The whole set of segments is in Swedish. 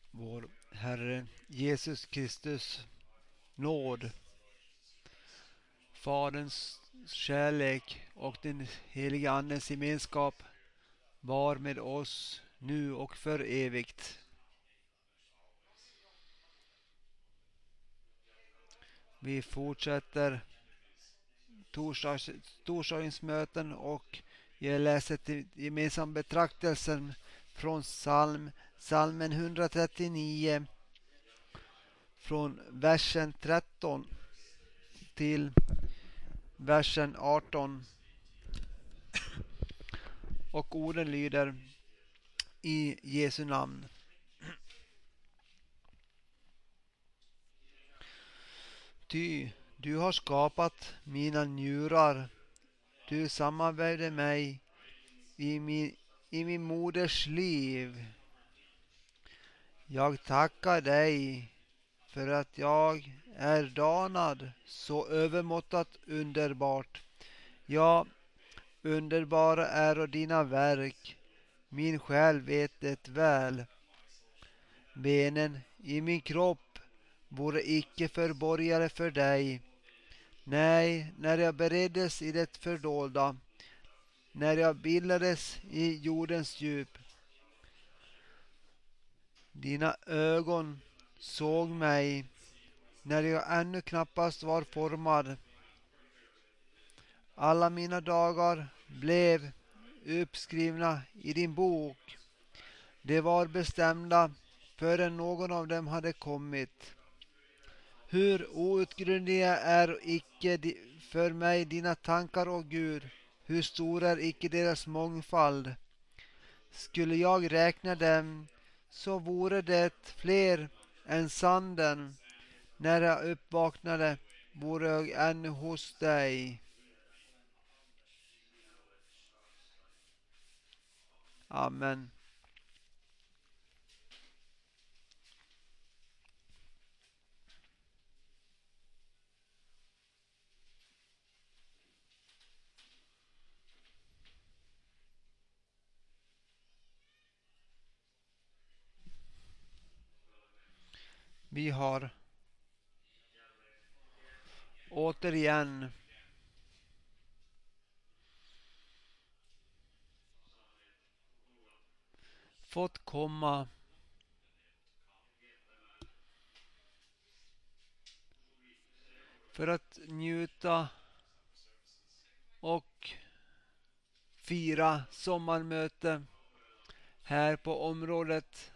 Vår Herre Jesus Kristus nåd, Faderns kärlek och den heliga Andens gemenskap var med oss nu och för evigt. Vi fortsätter torsdagens möten och jag läser till gemensam betraktelsen från Salmen 139 från versen 13 till versen 18. Och orden lyder i Jesu namn. Ty du har skapat mina njurar, du sammanvävde mig i min moders liv. Jag tackar dig för att jag är danad så övermåttat underbart. Ja, underbara är dina verk, min själ vet det väl. Benen i min kropp vore icke förborgade för dig. Nej, när jag bereddes i det fördolda, när jag bildades i jordens djup. Dina ögon såg mig, när jag ännu knappast var formad. Alla mina dagar blev uppskrivna i din bok. De var bestämda förrän någon av dem hade kommit. Hur outgrundliga är icke för mig dina tankar, å Gud, hur stor är icke deras mångfald. Skulle jag räkna dem, så vore det fler än sanden. När jag uppvaknade vore jag ännu hos dig. Amen. Vi har återigen fått komma för att njuta och fira sommarmöte. Här på området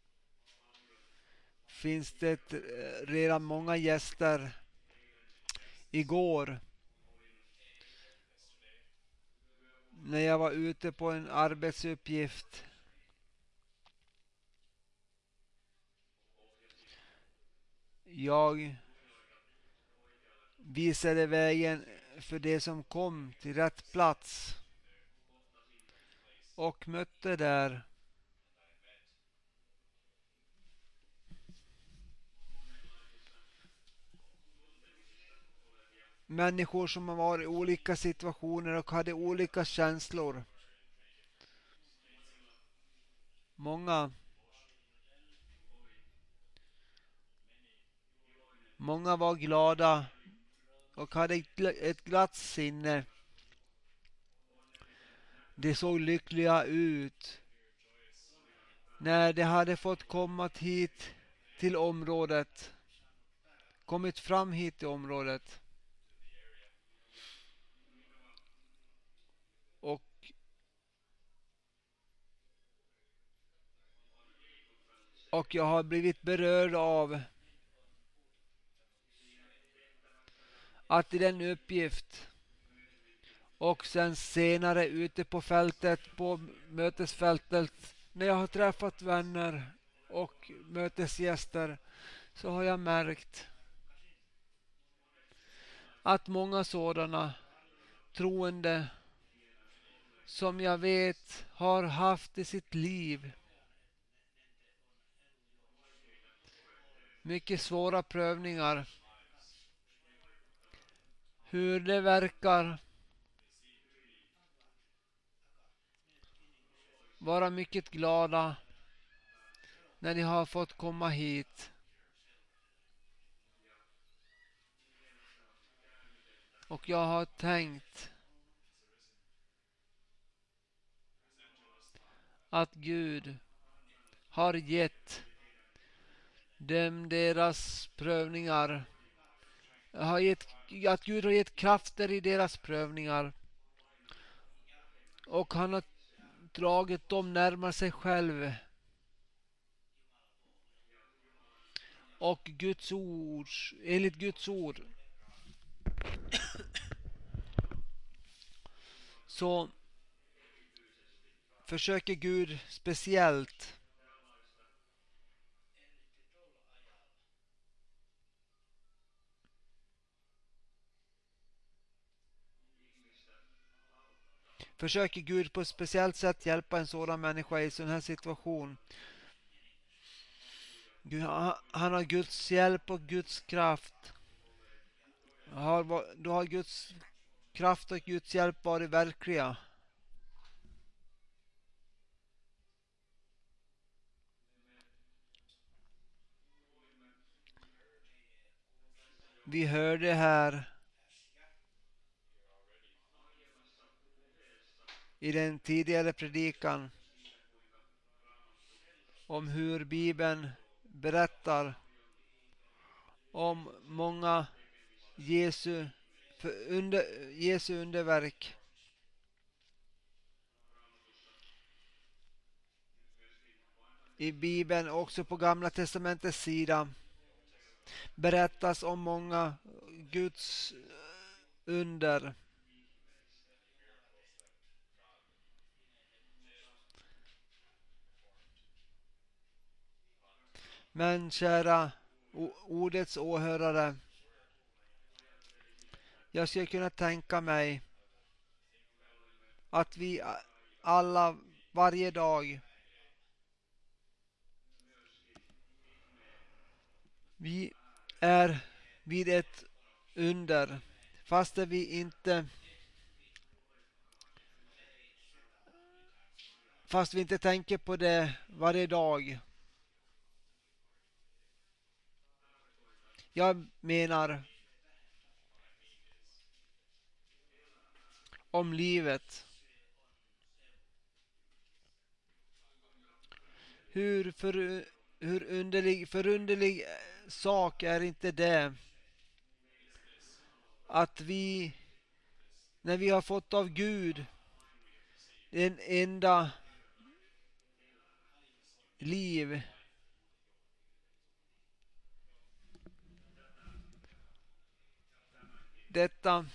finns det redan många gäster. Igår när jag var ute på en arbetsuppgift jag visade vägen för det som kom till rätt plats och mötte där människor som var i olika situationer och hade olika känslor. Många var glada och hade ett glatt sinne. De såg lyckliga ut när de hade fått kommit fram hit till området. Och jag har blivit berörd av att i den uppgift och sen senare ute på fältet, på mötesfältet, när jag har träffat vänner och mötesgäster, så har jag märkt att många sådana troende som jag vet har haft i sitt liv mycket svåra prövningar, hur det verkar vara mycket glada när ni har fått komma hit. Och jag har tänkt att Gud har gett dem deras prövningar. Att Gud har gett krafter i deras prövningar. Och han har dragit dem närmare sig själv. Och Guds ord, enligt Guds ord, så försöker Gud speciellt på ett speciellt sätt hjälpa en sådan människa i en sån här situation. Han har Guds hjälp och Guds kraft. Då har Guds kraft och Guds hjälp varit verkliga. Vi hörde här i den tidigare predikan om hur Bibeln berättar om många Jesu underverk. I Bibeln, också på Gamla testamentets sida, berättas om många Guds under. Men kära ordets åhörare, jag skulle kunna tänka mig att vi alla varje dag vi är vid ett under, fast vi inte tänker på det varje dag. Jag menar om livet. Hur förunderlig sak är inte det att vi, när vi har fått av Gud den enda liv, detta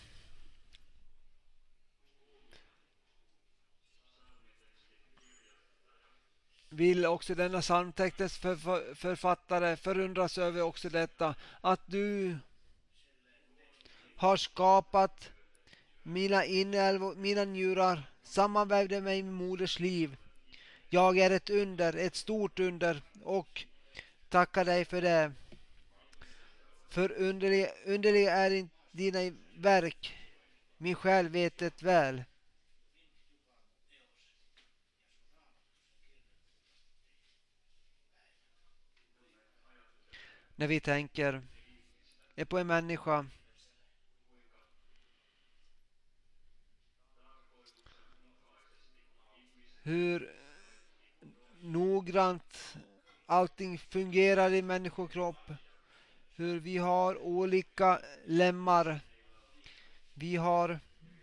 vill också denna psalmtextens författare förundras över också detta, att du har skapat mina inälvor, mina njurar, sammanvävde mig med moders liv. Jag är ett under, ett stort under, och tackar dig för det. För underliga är dina verk, min själ vet det väl. När vi tänker på en människa hur noggrant allting fungerar i människokropp, hur vi har olika lemmar, vi har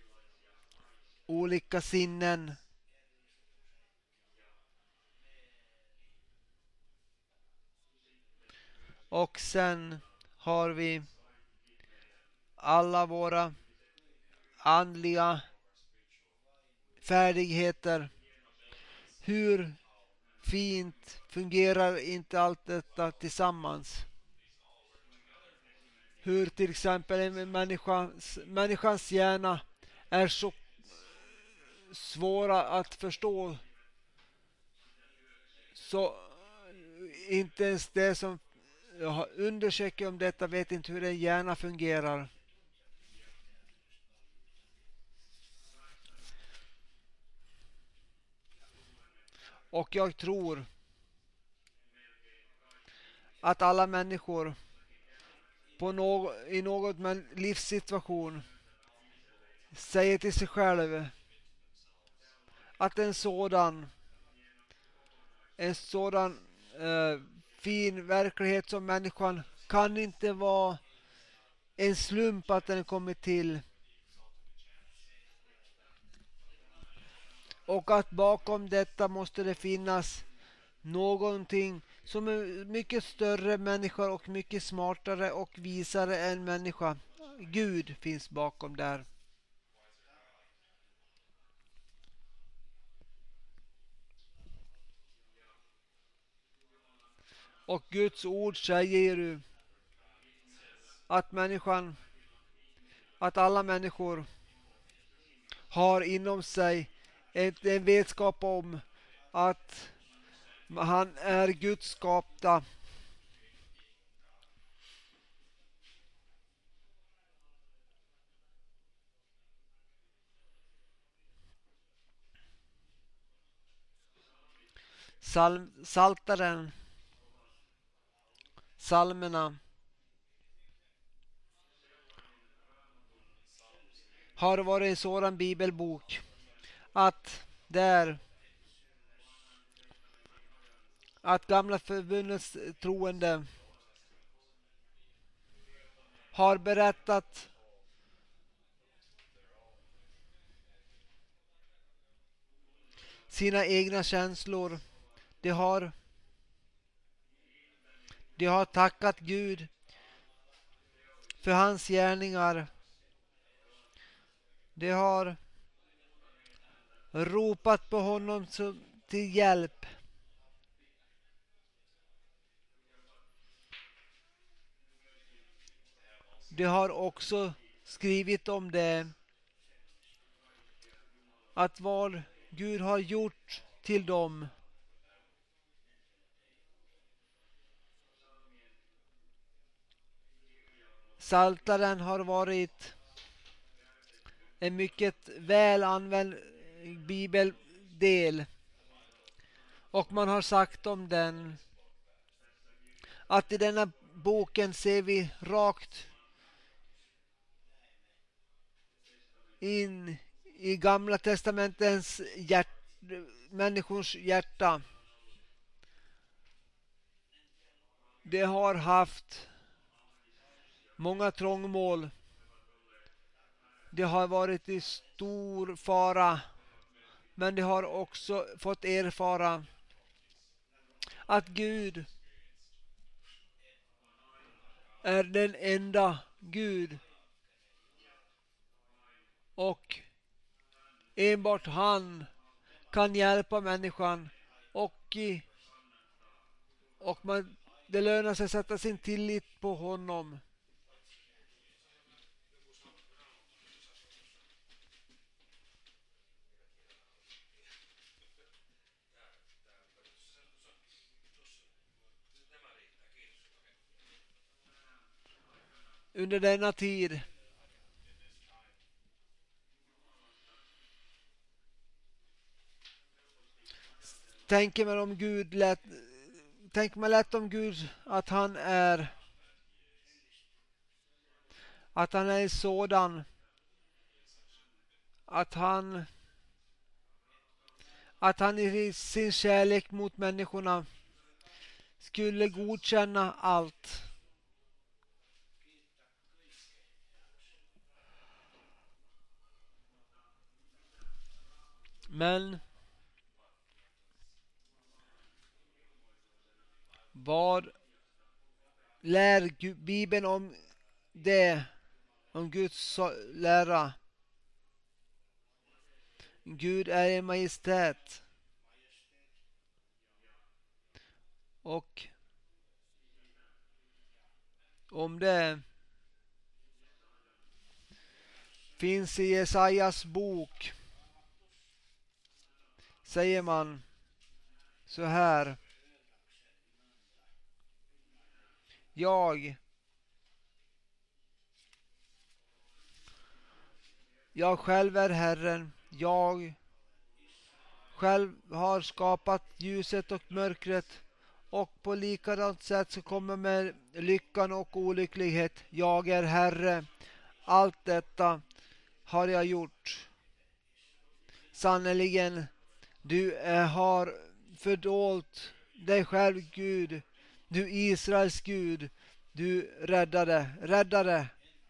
olika sinnen, och sen har vi alla våra andliga färdigheter. Hur fint fungerar inte allt detta tillsammans? Hur till exempel en människans hjärna är så svåra att förstå, så inte ens det som undersöker om detta vet inte hur en hjärna fungerar. Och jag tror att alla människor i något livssituation säger till sig själv att en sådan fin verklighet som människan kan inte vara en slump att den kommit till, och att bakom detta måste det finnas någonting som är mycket större människa och mycket smartare och visare än människa. Gud finns bakom där. Och Guds ord säger ju att alla människor har inom sig en vetskap om att han är Guds skapta. Saltaren, psalmerna har varit en sådan bibelbok att gamla förbundets troende har berättat sina egna känslor. De har tackat Gud för hans gärningar. De har ropat på honom till hjälp. De har också skrivit om det, att vad Gud har gjort till dem. Psaltaren har varit en mycket väl använd bibeldel, och man har sagt om den att i denna boken ser vi rakt in i Gamla testamentens människors hjärta. De har haft många trångmål. De har varit i stor fara, men de har också fått erfara att Gud är den enda Gud, och enbart han kan hjälpa människan, det lönar sig att sätta sin tillit på honom. Under denna tid tänker man lätt om Gud att han är sådan att han i sin kärlek mot människorna skulle godkänna allt. Men vad lär Bibeln om det, om Guds lära? Gud är en majestät, och om det finns i Jesajas bok, säger man så här: Jag själv är Herren, jag själv har skapat ljuset och mörkret, Och på likadant sätt så kommer med lyckan och olycklighet. Jag är Herre. Allt detta har jag gjort. Sannerligen, du har fördolt dig själv, Gud. Du Israels Gud. Du räddare.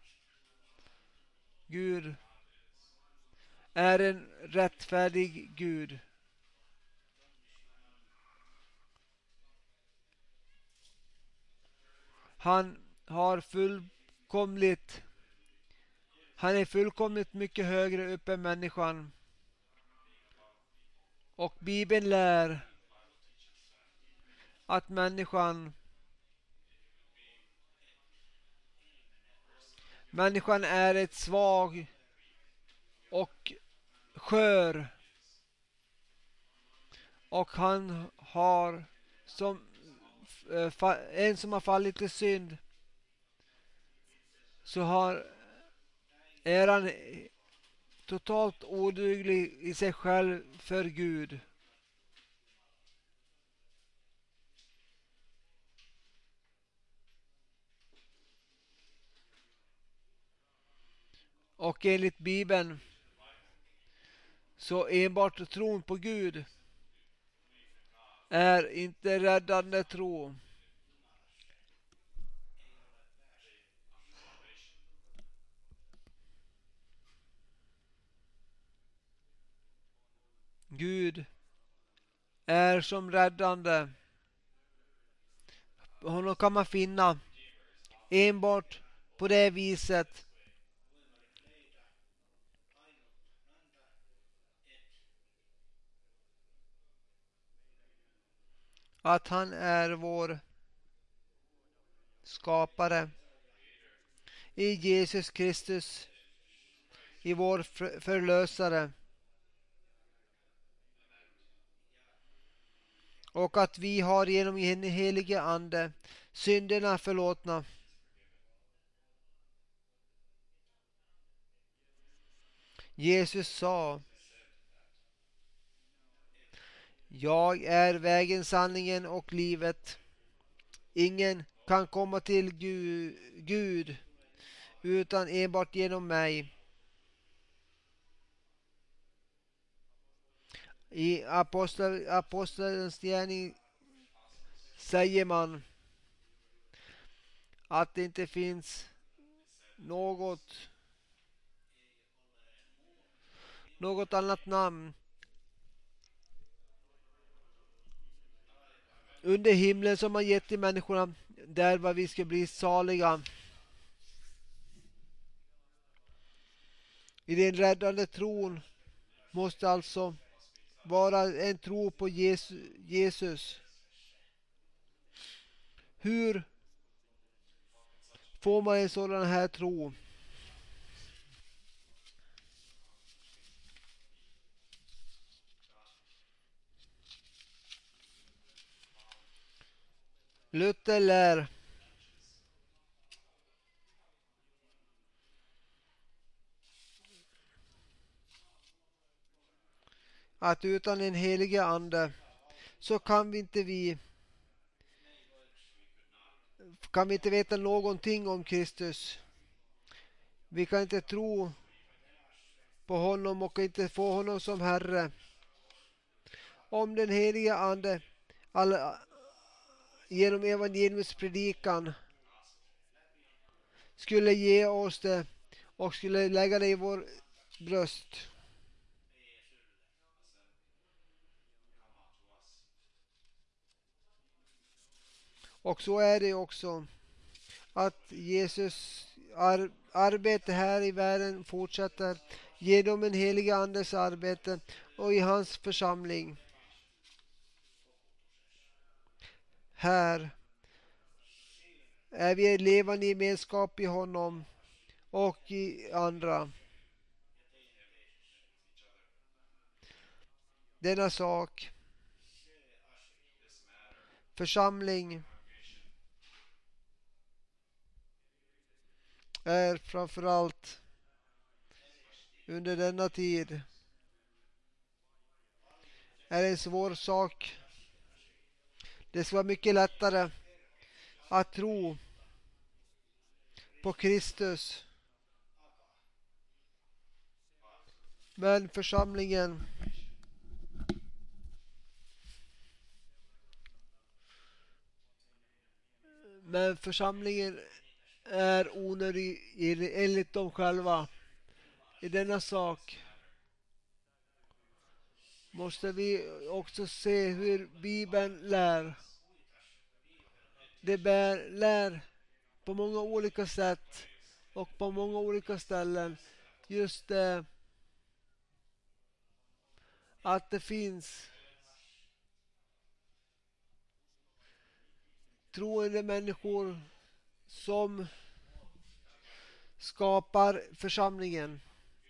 Gud är en rättfärdig Gud. Han är fullkomligt mycket högre upp än människan. Och Bibeln lär att människan är ett svag och skör. Och han har som en som har fallit i synd, så är han totalt oduglig i sig själv för Gud. Och enligt Bibeln så enbart tron på Gud är inte räddande tro. Gud är som räddande. Honom kan man finna enbart på det viset att han är vår skapare i Jesus Kristus, i vår förlösare, och att vi har genom den helige Ande synderna förlåtna. Jesus sa: jag är vägen, sanningen och livet. Ingen kan komma till Gud utan enbart genom mig. I apostelns gärning säger man att det inte finns något annat namn under himlen som har gett till människorna där var vi ska bli saliga. I den räddande tron måste alltså vara en tro på Jesus. Hur får man en sådan här tro? Luther lär att utan den helige Ande så kan vi inte veta någonting om Kristus. Vi kan inte tro på honom och inte få honom som Herre. Om den heliga Ande genom evangeliets predikan skulle ge oss det och skulle lägga det i vår bröst, och så är det också att Jesus arbete här i världen fortsätter genom en helig Andes arbete och i hans församling. Här är vi en levande gemenskap i honom och i andra. Denna sak, församling, är framförallt under denna tid är en svår sak. Det ska vara mycket lättare att tro på Kristus. Men församlingen är onödig enligt dem själva. I denna sak måste vi också se hur Bibeln lär. Det lär på många olika sätt och på många olika ställen just det att det finns troende människor som skapar församlingen.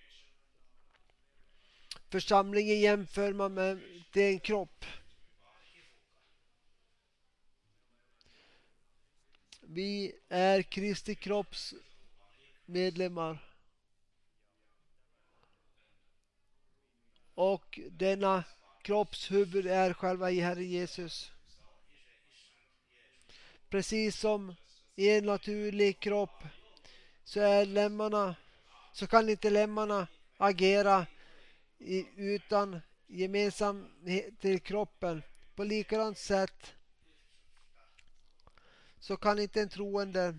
Församlingen jämför man med till en kropp. Vi är Kristi kropps medlemmar. Och denna kropps huvud är själva i Herre Jesus. Precis som i en naturlig kropp så kan inte lemmarna agera utan gemensamhet till kroppen. På likadant sätt så kan inte en troende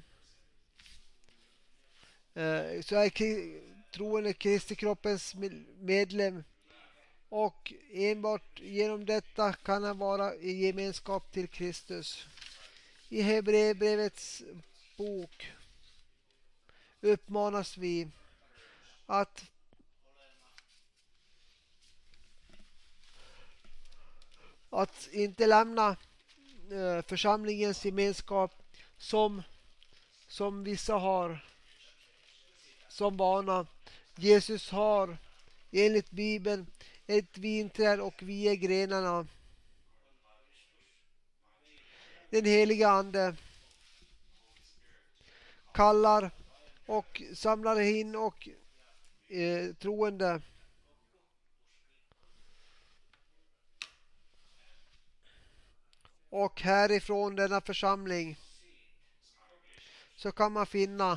så är troende Kristi kroppens medlem, och enbart genom detta kan han vara i gemenskap till Kristus. I Hebreerbrevets bok uppmanas vi att inte lämna församlingens gemenskap som vissa har som vana. Jesus har enligt Bibeln ett vinträd och vi är grenarna. Den heliga ande kallar och samlar in och troende. Och härifrån denna församling så kan man finna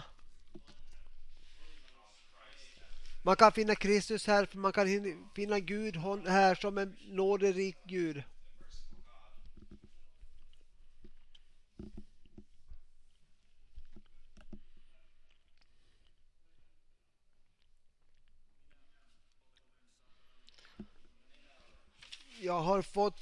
Kristus här, för man kan finna Gud här som en nåderik Gud. Jag har fått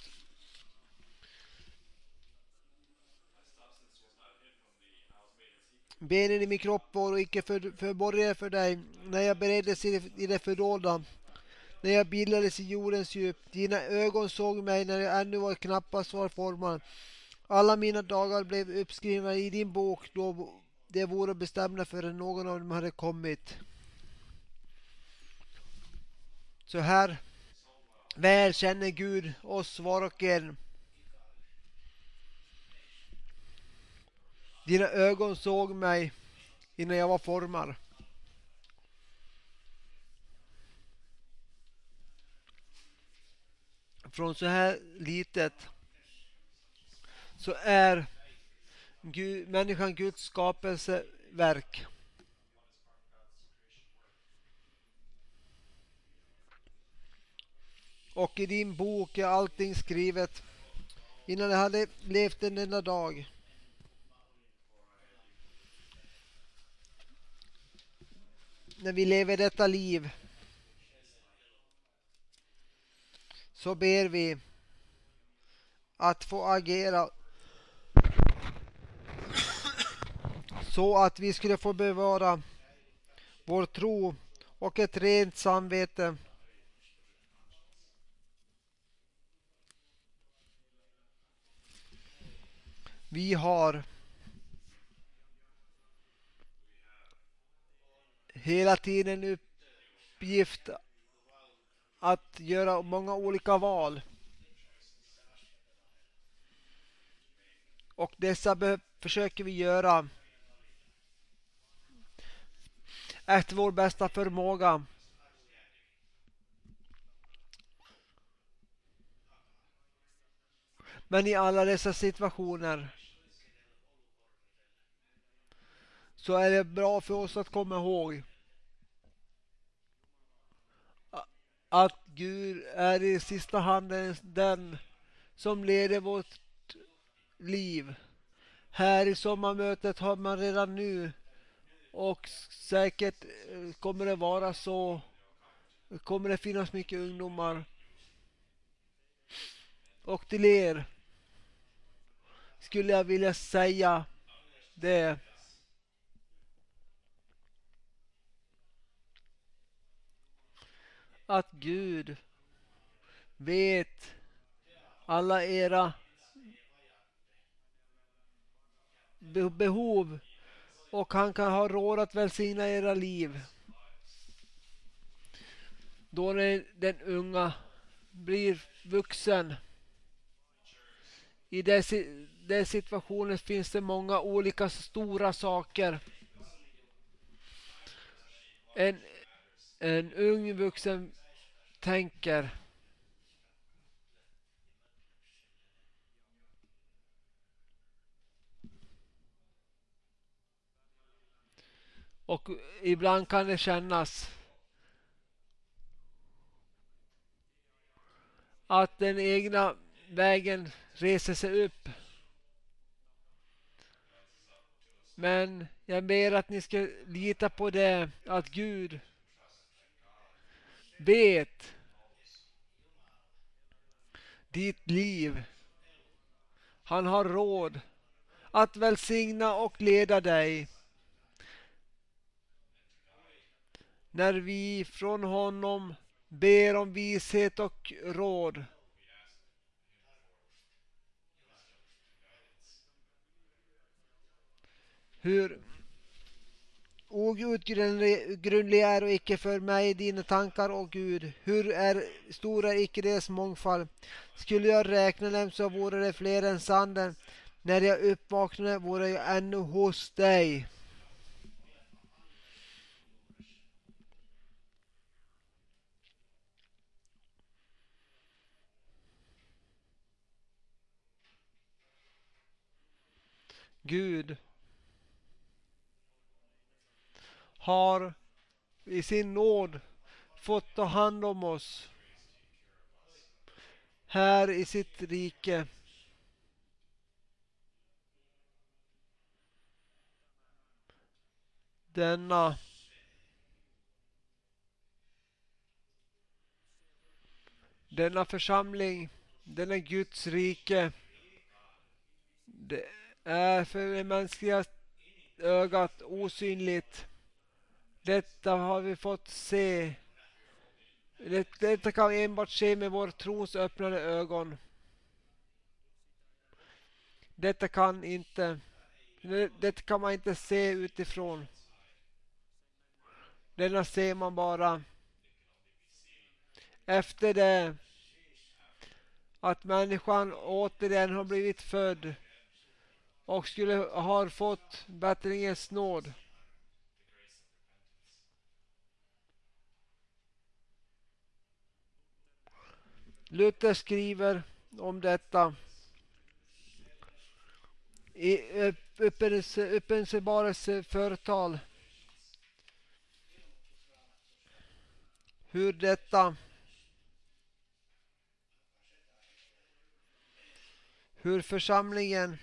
benen i min kropp var och icke förborgade för dig när jag bereddes i det fördolda, när jag bildades i jordens djup. Dina ögon såg mig när jag ännu var knappast var formad. Alla mina dagar blev uppskrivna i din bok då det vore bestämda förrän någon av dem hade kommit. Så här väl känner Gud oss var och en. Dina ögon såg mig innan jag var formad. Från så här litet så är människan Guds skapelseverk. Och i din bok är allting skrivet innan jag hade levt en enda dag. När vi lever detta liv så ber vi att få agera så att vi skulle få bevara vår tro och ett rent samvete. Vi har hela tiden uppgift att göra många olika val. Och dessa försöker vi göra efter vår bästa förmåga. Men i alla dessa situationer så är det bra för oss att komma ihåg att Gud är i sista hand den som leder vårt liv. Här i sommarmötet har man redan nu, och säkert kommer det vara så, kommer det finnas mycket ungdomar. Och till er skulle jag vilja säga det, att Gud vet alla era behov, och han kan ha råd att välsigna era liv. Då när den unga blir vuxen, i den situationen finns det många olika stora saker. En ung vuxen tänker, och ibland kan det kännas att den egna vägen reser sig upp. Men jag ber att ni ska lita på det, att Gud vet ditt liv. Han har råd att välsigna och leda dig. När vi från honom ber om vishet och råd. Hur outgrundliga är och icke för mig dina tankar, och Gud, hur stor är icke deras mångfald. Skulle jag räkna dem så vore det fler än sanden. När jag uppvaknade vore jag ännu hos dig. Gud har i sin nåd fått ta hand om oss här i sitt rike. Denna församling, denna Guds rike, det är för det mänskliga ögat osynligt. Detta har vi fått se. Detta kan vi enbart se med vår tros öppnade ögon. Detta kan man inte se utifrån. Denna ser man bara efter det att människan återigen har blivit född och har fått bättringens nåd. Luther skriver om detta i uppenbarelseföretal. Hur församlingen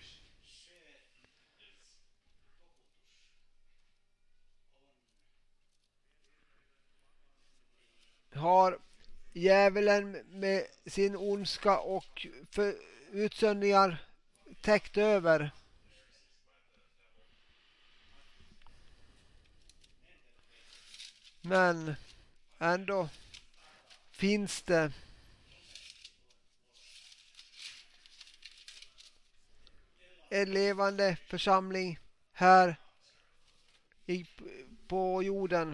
har djävulen med sin ondska och utsöndringar täckt över. Men ändå finns det en levande församling här på jorden.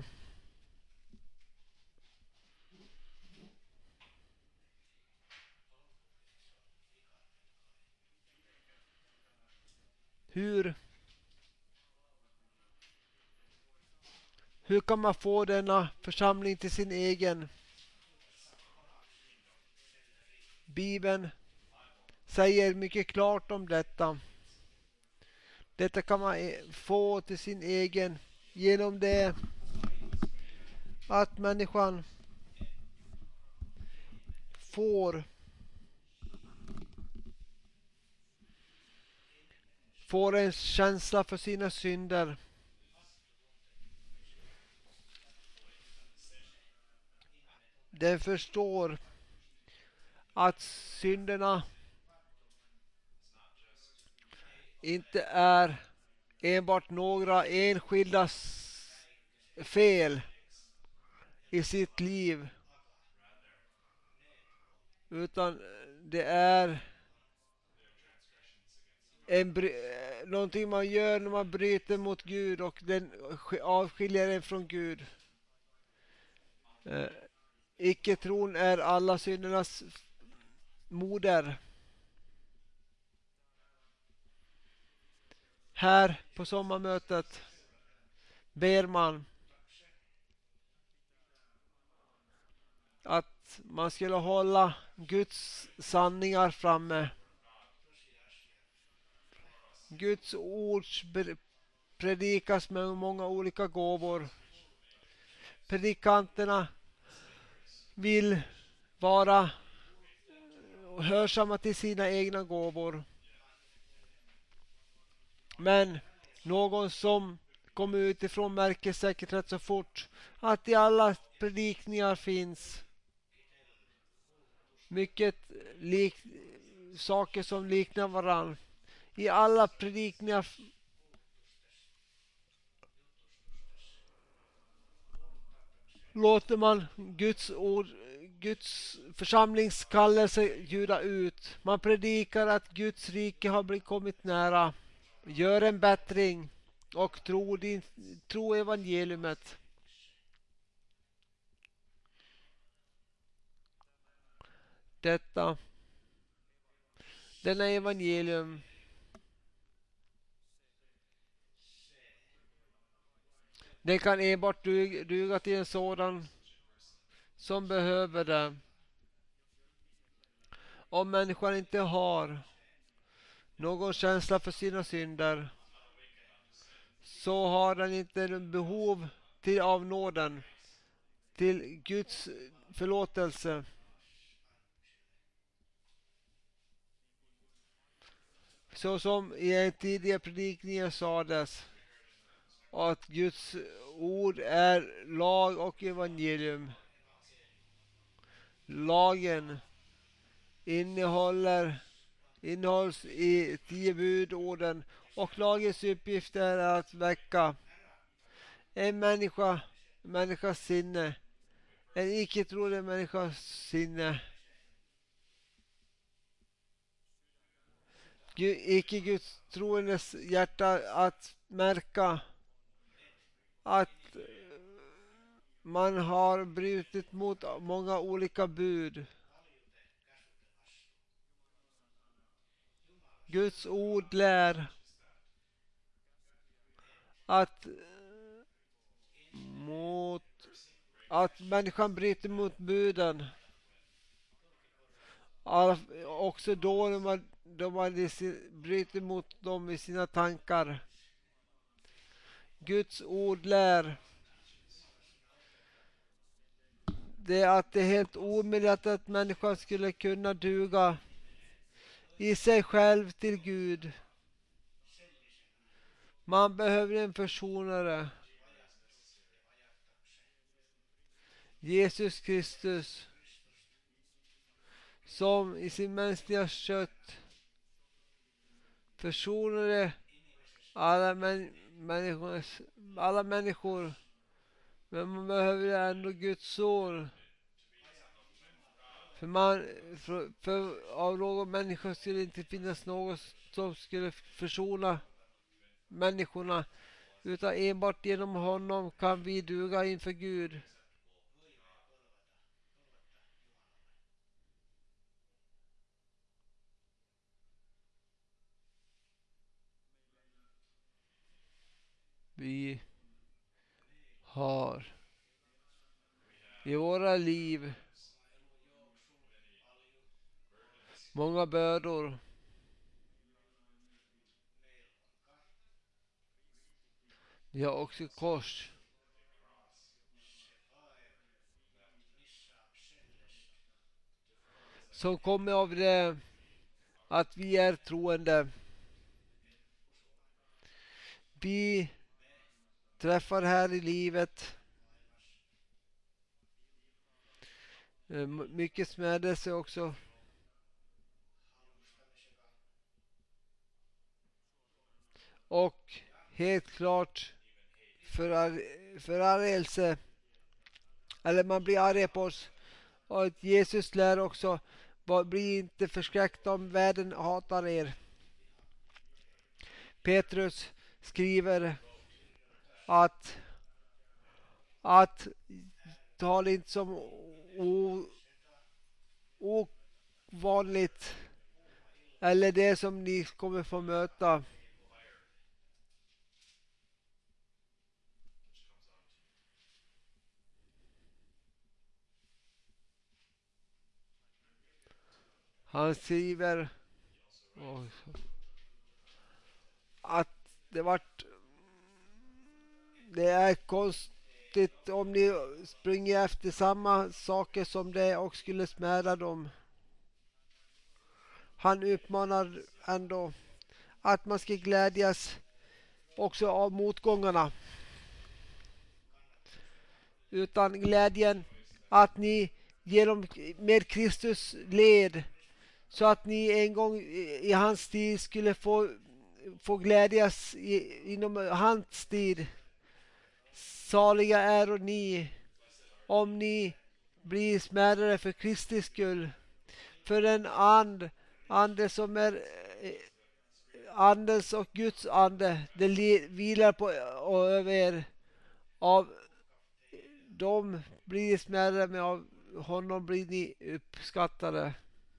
Hur kan man få denna församling till sin egen? Bibeln säger mycket klart om detta. Detta kan man få till sin egen genom det att människan får en känsla för sina synder. Den förstår att synderna inte är enbart några enskilda fel i sitt liv, utan det är någonting man gör när man bryter mot Gud och den avskiljer en från Gud. Icke-tron är alla syndernas moder. Här på sommarmötet ber man att man skulle hålla Guds sanningar framme. Guds ord predikas med många olika gåvor. Predikanterna vill vara hörsamma till sina egna gåvor. Men någon som kommer utifrån märker säkert rätt så fort att i alla predikningar finns mycket saker som liknar varann. I alla predikningar låter man Guds ord, Guds församlingskallelse ljuda ut. Man predikar att Guds rike har kommit nära. Gör en bättring och tro evangeliumet. Denna evangelium det kan enbart duga till en sådan som behöver det. Om människan inte har någon känsla för sina synder, så har den inte behov av nåden, till Guds förlåtelse. Så som i en tidigare predikning sades, att Guds ord är lag och evangelium. Lagen innehålls i 10 budorden, och lagens uppgift är att väcka en människas sinne, en icke-troende människas sinne. Icke-Guds troendes hjärta att märka att man har brutit mot många olika bud. Guds ord lär att människan bryter mot buden. Också då när man bryter mot dem i sina tankar. Guds ord lär det att det är helt omöjligt att människan skulle kunna duga i sig själv till Gud. Man behöver en försonare. Jesus Kristus, som i sin mänskliga kött försonade alla människor. Men man behöver ändå Guds son. För av någon människa skulle det inte finnas något som skulle försona människorna, utan enbart genom honom kan vi duga inför Gud. Vi har i våra liv många bördor. Ni har också kors som kommer av det att vi är troende. Vi träffar här i livet mycket smärelse också. Och helt klart förargelse. Eller man blir arg på oss. Och att Jesus lär också, bli inte förskräckt om världen hatar er. Petrus skriver att tala inte som ovanligt eller det som ni kommer få möta. Han skriver att det är konstigt om ni springer efter samma saker som det och skulle smäda dem. Han uppmanar ändå att man ska glädjas också av motgångarna. Utan glädjen att ni genom med Kristus led så att ni en gång i hans tid skulle få glädjas inom hans tid. Saliga är ni om ni blir smärare för Kristi skull. För en ande som är andens och Guds ande, det vilar på och över er. Av dem blir smärre, men av honom blir ni uppskattade.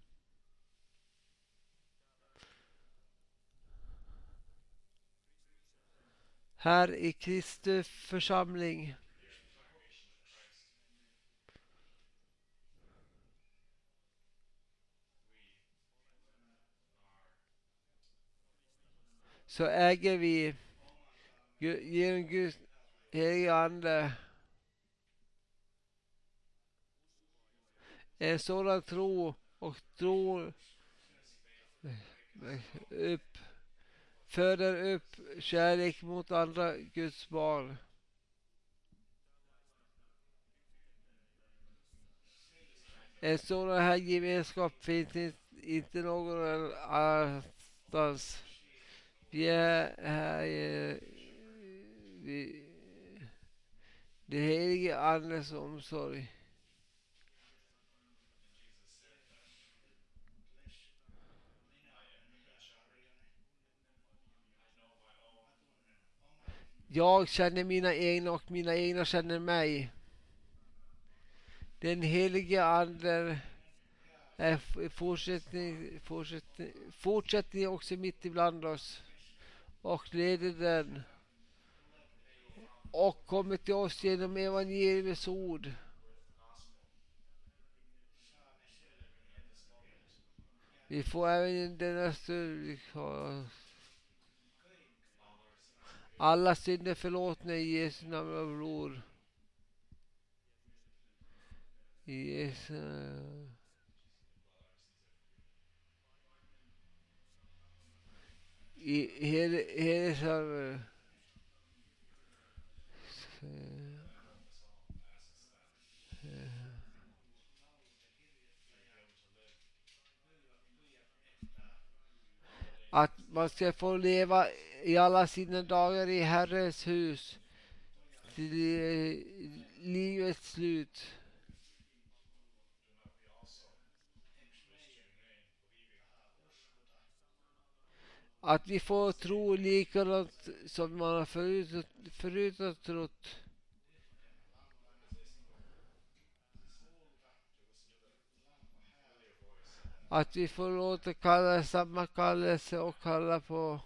Här i Kristi församling så äger vi genom Guds heliga ande en sådan tro och tro föder upp kärlek mot andra Guds barn. En sådan här gemenskap finns inte någon annanstans. Vi är här i det helige Andes omsorg. Jag känner mina egna och mina egna känner mig. Den helige Anden är fortsättning också mitt ibland oss och leder den och kommer till oss genom evangeliets ord. Vi får även denna stund alla synder förlåtna i Jesu namn och blod. I Jesu i hela att man ska få leva i alla sina dagar i Herrens hus till livets slut. Att vi får tro likadant som man har förut har trott. Att vi får återkalla samma kallelse och kalla på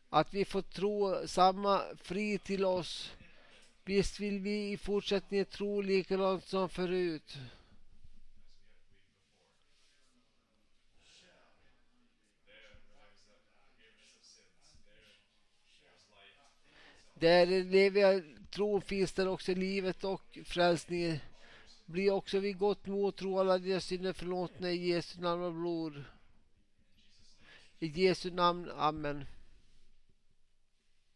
att vi får tro samma fri till oss. Visst vill vi i fortsättningen tro likadant som förut. Där den eviga tron finns där också livet och frälsningen. Blir också vid gott mod tro alla dina synder förlåtna i Jesu namn och blod. I Jesu namn, amen.